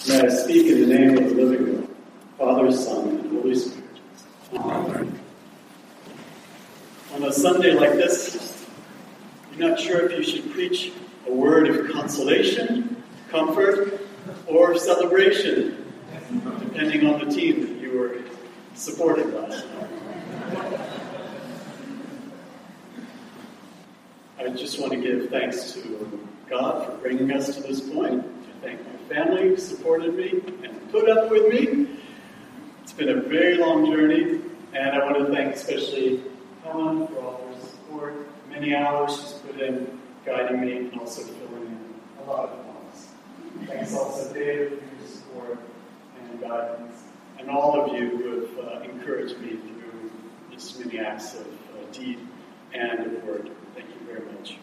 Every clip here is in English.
May I speak in the name of the living God, Father, Son, and Holy Spirit. Amen. On a Sunday like this, you're not sure if you should preach a word of consolation, comfort, or celebration, depending on the team that you were supporting last night. I just want to give thanks to God for bringing us to this point. Thank my family who supported me and put up with me. It's been a very long journey, and I want to thank especially Helen for all her support. Many hours she's put in guiding me and also filling in a lot of promise. Thanks also David for your support and guidance, and all of you who have encouraged me through this many acts of deed and of word. Thank you very much.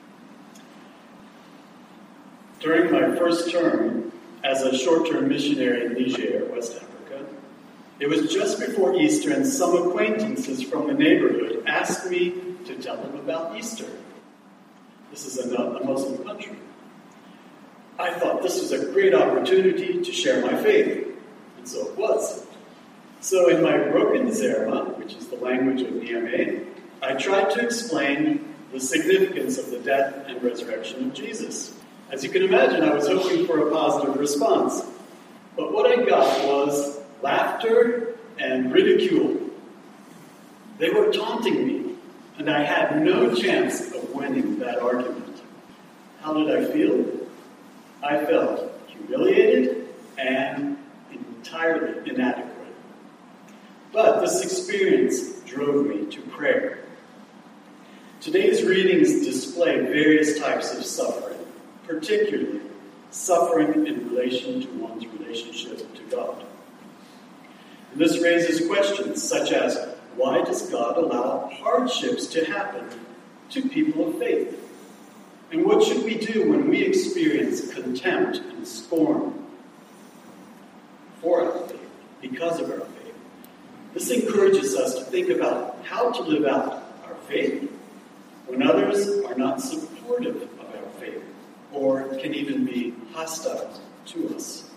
During my first term as a short-term missionary in Niger, West Africa, it was just before Easter, and some acquaintances from the neighborhood asked me to tell them about Easter. This is a Muslim country. I thought this was a great opportunity to share my faith, and so it was. So in my broken Zarma, which is the language of Niamey, I tried to explain the significance of the death and resurrection of Jesus. As you can imagine, I was hoping for a positive response. But what I got was laughter and ridicule. They were taunting me, and I had no chance of winning that argument. How did I feel? I felt humiliated and entirely inadequate. But this experience drove me to prayer. Today's readings display various types of suffering, particularly suffering in relation to one's relationship to God. And this raises questions such as, why does God allow hardships to happen to people of faith? And what should we do when we experience contempt and scorn for our faith, because of our faith? This encourages us to think about how to live out our faith when others are not supportive of our faith, or can even be hostile to us.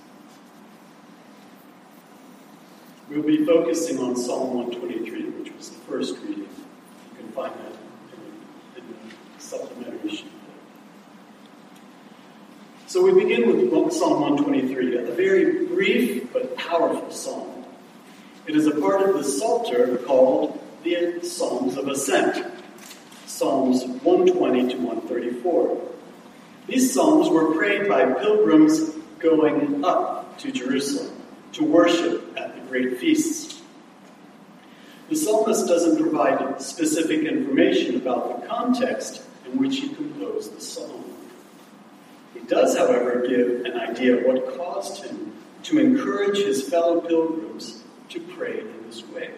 We'll be focusing on Psalm 123, which was the first reading. You can find that in the supplementary sheet. So we begin with Psalm 123, a very brief but powerful psalm. It is a part of the Psalter called the Psalms of Ascent, Psalms 120 to 134. These psalms were prayed by pilgrims going up to Jerusalem to worship at the great feasts. The psalmist doesn't provide specific information about the context in which he composed the psalm. He does, however, give an idea of what caused him to encourage his fellow pilgrims to pray in this way.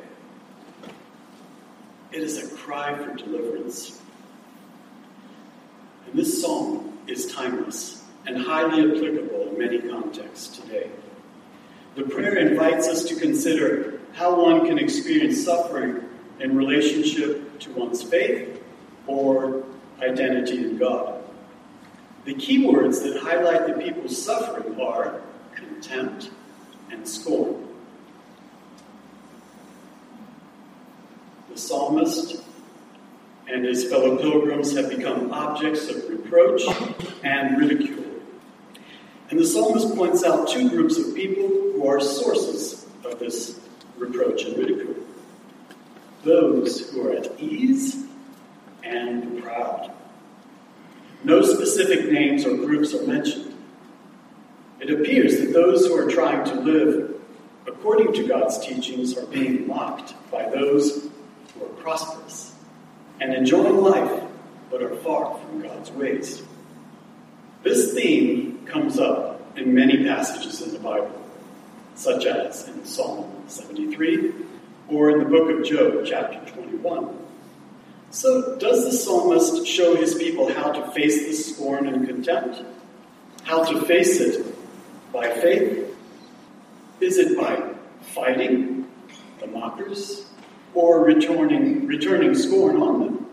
It is a cry for deliverance. And this psalm is timeless and highly applicable in many contexts today. The prayer invites us to consider how one can experience suffering in relationship to one's faith or identity in God. The key words that highlight the people's suffering are contempt and scorn. The psalmist and his fellow pilgrims have become objects of reproach and ridicule. And the psalmist points out two groups of people who are sources of this reproach and ridicule. Those who are at ease and the proud. No specific names or groups are mentioned. It appears that those who are trying to live according to God's teachings are being mocked by those who are prosperous and enjoying life, but are far from God's ways. This theme comes up in many passages in the Bible, such as in Psalm 73 or in the book of Job, chapter 21. So, does the psalmist show his people how to face this scorn and contempt? How to face it by faith? Is it by fighting the mockers or returning scorn on them?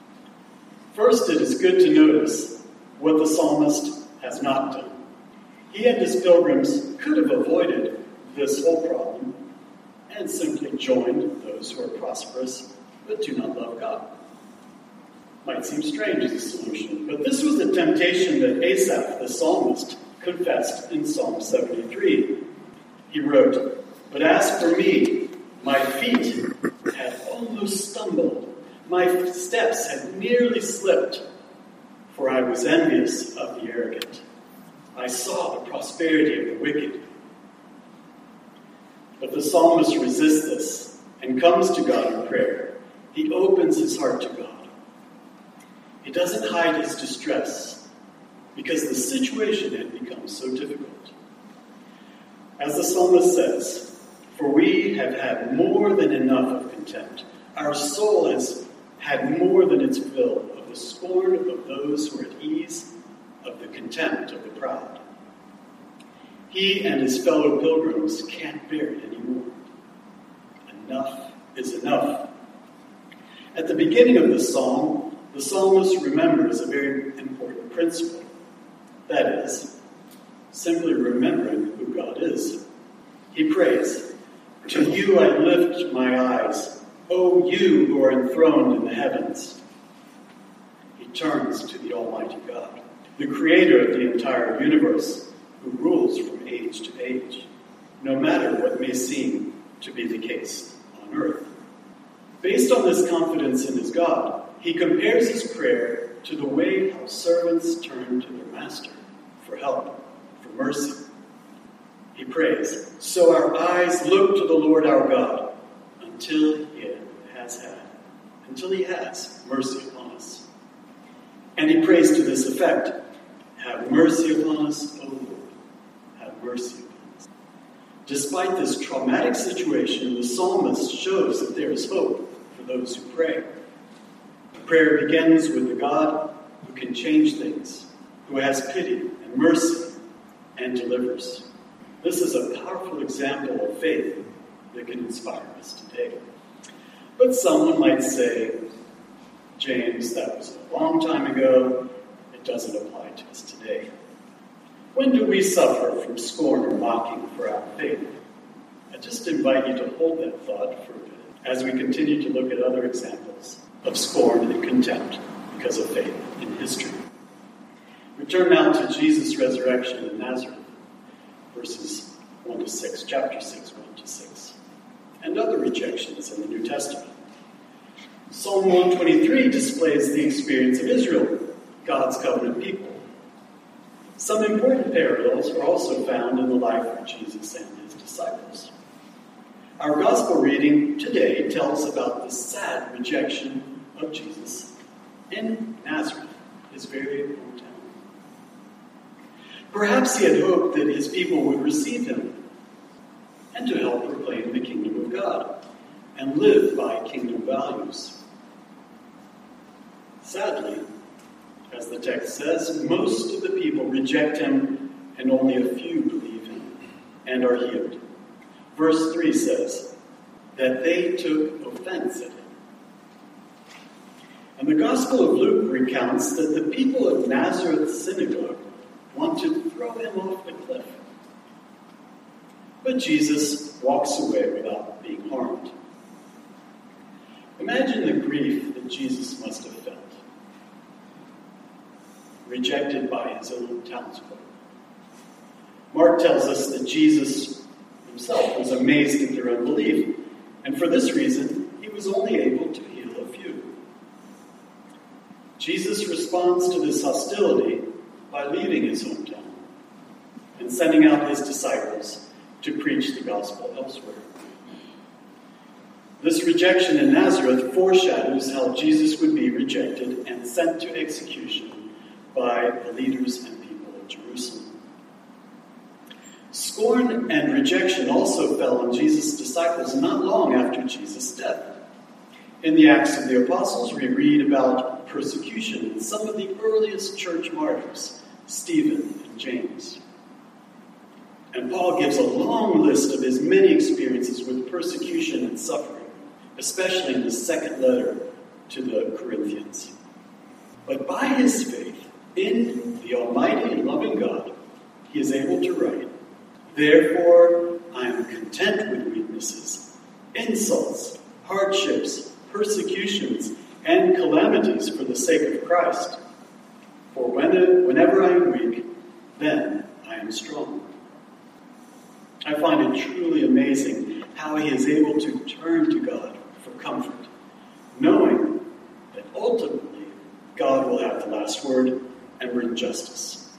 First, it is good to notice what the psalmist has not done. He and his pilgrims could have avoided this whole problem and simply joined those who are prosperous but do not love God. Might seem strange as a solution, but this was the temptation that Asaph, the psalmist, confessed in Psalm 73. He wrote, "But as for me, my feet had almost stumbled. My steps had nearly slipped, for I was envious of the arrogant. I saw the prosperity of the wicked." But the psalmist resists this and comes to God in prayer. He opens his heart to God. He doesn't hide his distress because the situation had become so difficult. As the psalmist says, "For we have had more than enough of contempt. Our soul has had more than its fill of the scorn of those who are at ease, of the contempt of the proud." He and his fellow pilgrims can't bear it anymore. Enough is enough. At the beginning of the psalm, the psalmist remembers a very important principle. That is, simply remembering who God is. He prays, "To you I lift my eyes, O you who are enthroned in the heavens." He turns to the Almighty God, the creator of the entire universe, who rules from age to age, no matter what may seem to be the case on earth. Based on this confidence in his God, he compares his prayer to the way how servants turn to their master for help, for mercy. He prays, "So our eyes look to the Lord our God until he has mercy upon us." And he prays to this effect, "Have mercy upon us, O Lord, have mercy upon us." Despite this traumatic situation, the psalmist shows that there is hope for those who pray. The prayer begins with the God who can change things, who has pity and mercy and delivers. This is a powerful example of faith that can inspire us today. But someone might say, "James, that was a long time ago. It doesn't apply to us today." When do we suffer from scorn or mocking for our faith? I just invite you to hold that thought for a bit as we continue to look at other examples of scorn and contempt because of faith in history. We turn now to Jesus' resurrection in Nazareth, verses 1 to 6, chapter 6, 1 to 6, and other rejections in the New Testament. Psalm 123 displays the experience of Israel, God's covenant people. Some important parallels are also found in the life of Jesus and his disciples. Our gospel reading today tells about the sad rejection of Jesus in Nazareth, his very hometown. Perhaps he had hoped that his people would receive him and to help proclaim the kingdom of God and live by kingdom values. Sadly, as the text says, most of the people reject him and only a few believe him and are healed. Verse 3 says that they took offense at him. And the Gospel of Luke recounts that the people of Nazareth's synagogue want to throw him off the cliff. But Jesus walks away without being harmed. Imagine the grief that Jesus must have felt. Rejected by his own townsfolk. Mark tells us that Jesus himself was amazed at their unbelief, and for this reason, he was only able to heal a few. Jesus responds to this hostility by leaving his hometown and sending out his disciples to preach the gospel elsewhere. This rejection in Nazareth foreshadows how Jesus would be rejected and sent to execution by the leaders and people of Jerusalem. Scorn and rejection also fell on Jesus' disciples not long after Jesus' death. In the Acts of the Apostles, we read about persecution in some of the earliest church martyrs, Stephen and James. And Paul gives a long list of his many experiences with persecution and suffering, especially in the second letter to the Corinthians. But by his faith in the almighty and loving God, he he is able to write, "Therefore I am content with weaknesses, insults, hardships, persecutions, and calamities for the sake of Christ. For whenever I am weak, then I am strong." I find it truly amazing how he is able to turn to God for comfort, knowing that ultimately God will have the last word and bring justice.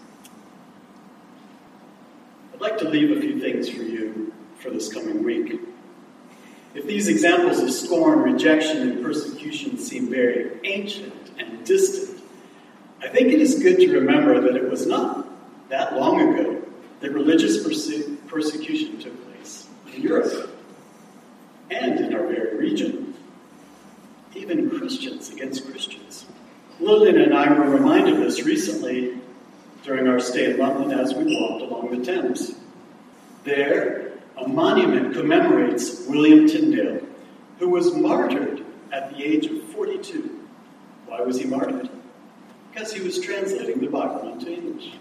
I'd like to leave a few things for you for this coming week. If these examples of scorn, rejection, and persecution seem very ancient and distant, I think it is good to remember that it was not that long ago that religious persecution took place in Europe and in our very region. Even Christians against Christians. Lillian and I were reminded of this recently during our stay in London as we walked along the Thames. There, a monument commemorates William Tyndale, who was martyred at the age of 42. Why was he martyred? Because he was translating the Bible into English.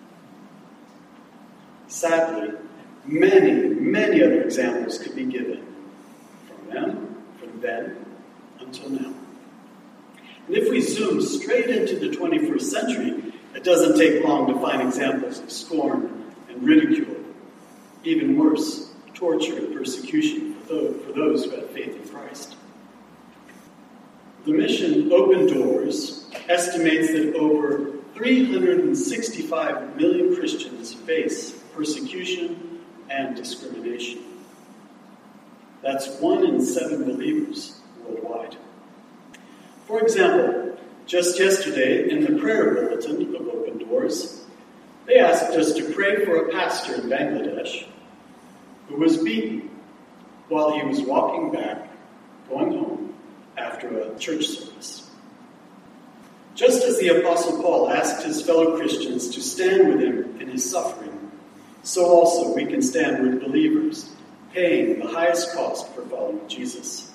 Sadly, many other examples could be given from then until now. And if we zoom straight into the 21st century, it doesn't take long to find examples of scorn and ridicule. Even worse, torture and persecution for those who have faith in Christ. The mission Open Doors estimates that over 365 million Christians face persecution and discrimination. That's 1 in 7 believers worldwide. For example, just yesterday in the prayer bulletin of Open Doors, they asked us to pray for a pastor in Bangladesh who was beaten while he was walking back, going home after a church service. Just as the Apostle Paul asked his fellow Christians to stand with him in his suffering, so also we can stand with believers, paying the highest cost for following Jesus.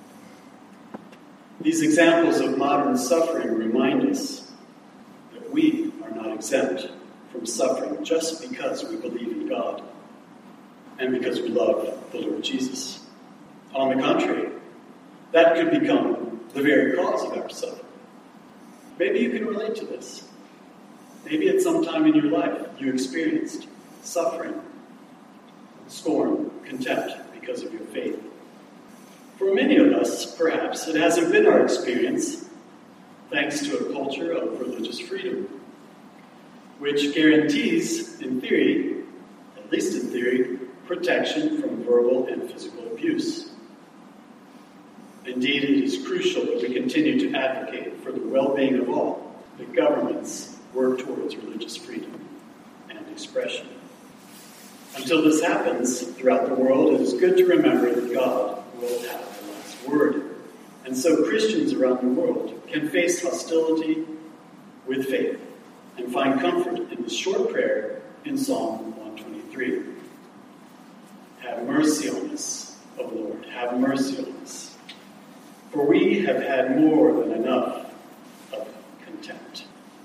These examples of modern suffering remind us that we are not exempt from suffering just because we believe in God and because we love the Lord Jesus. On the contrary, that could become the very cause of our suffering. Maybe you can relate to this. Maybe at some time in your life you experienced suffering, scorn, contempt because of your faith. For many of us, perhaps, it hasn't been our experience, thanks to a culture of religious freedom, which guarantees, in theory, at least in theory, protection from verbal and physical abuse. Indeed, it is crucial that we continue to advocate for the well-being of all, that governments work towards religious freedom and expression. Until this happens throughout the world, it is good to remember that God will have the last word. And so Christians around the world can face hostility with faith and find comfort in the short prayer in Psalm 123. Have mercy on us, O Lord, have mercy on us. For we have had more than enough of contempt.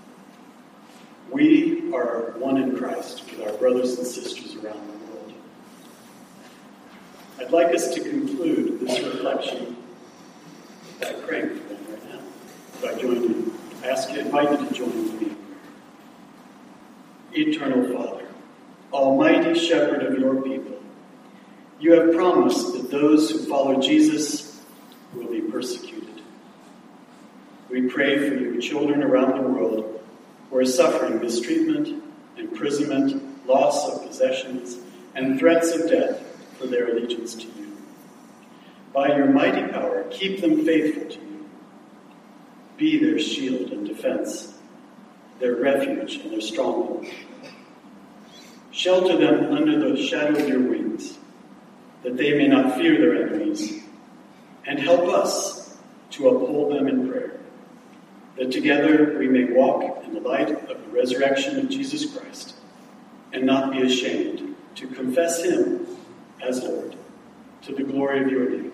We are one in Christ with our brothers and sisters around the world. I'd like us to conclude this reflection by praying for them right now. I invite you to join with me. Eternal Father, Almighty Shepherd of your people, you have promised that those who follow Jesus will be persecuted. We pray for your children around the world who are suffering mistreatment, imprisonment, loss of possessions, and threats of death for their allegiance to you. By your mighty power, keep them faithful to you. Be their shield and defense, their refuge and their stronghold. Shelter them under the shadow of your wings, that they may not fear their enemies, and help us to uphold them in prayer, that together we may walk in the light of the resurrection of Jesus Christ and not be ashamed to confess him as Lord, to the glory of your name.